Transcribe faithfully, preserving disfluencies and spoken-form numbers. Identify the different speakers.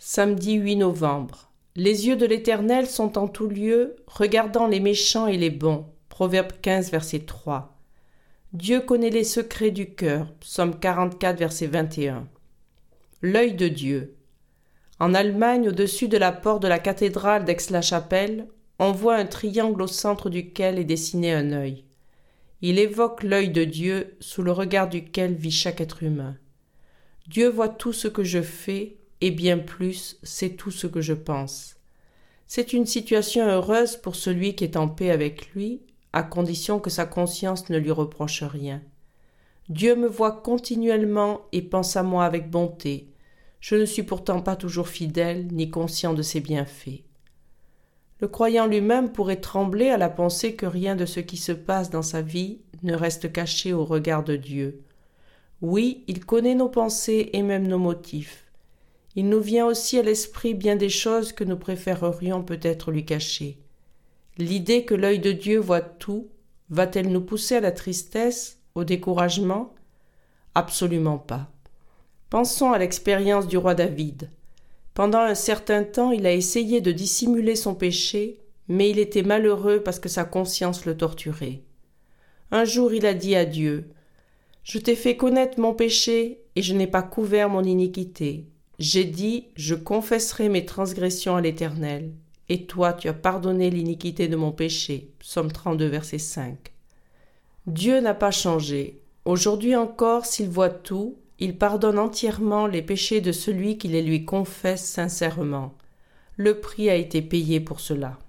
Speaker 1: Samedi huit novembre. Les yeux de l'Éternel sont en tout lieu, regardant les méchants et les bons. Proverbe quinze, verset trois. Dieu connaît les secrets du cœur. Psaume quarante-quatre, verset vingt et un. L'œil de Dieu. En Allemagne, au-dessus de la porte de la cathédrale d'Aix-la-Chapelle, on voit un triangle au centre duquel est dessiné un œil. Il évoque l'œil de Dieu, sous le regard duquel vit chaque être humain. Dieu voit tout ce que je fais, et bien plus, c'est tout ce que je pense. C'est une situation heureuse pour celui qui est en paix avec lui, à condition que sa conscience ne lui reproche rien. Dieu me voit continuellement et pense à moi avec bonté. Je ne suis pourtant pas toujours fidèle, ni conscient de ses bienfaits. Le croyant lui-même pourrait trembler à la pensée que rien de ce qui se passe dans sa vie ne reste caché au regard de Dieu. Oui, il connaît nos pensées et même nos motifs. Il nous vient aussi à l'esprit bien des choses que nous préférerions peut-être lui cacher. L'idée que l'œil de Dieu voit tout, va-t-elle nous pousser à la tristesse, au découragement ? Absolument pas. Pensons à l'expérience du roi David. Pendant un certain temps, il a essayé de dissimuler son péché, mais il était malheureux parce que sa conscience le torturait. Un jour, il a dit à Dieu : « Je t'ai fait connaître mon péché et je n'ai pas couvert mon iniquité. J'ai dit : je confesserai mes transgressions à l'Éternel. Et toi, tu as pardonné l'iniquité de mon péché. » Psaume trente-deux, verset cinq. Dieu n'a pas changé. Aujourd'hui encore, s'il voit tout, il pardonne entièrement les péchés de celui qui les lui confesse sincèrement. Le prix a été payé pour cela.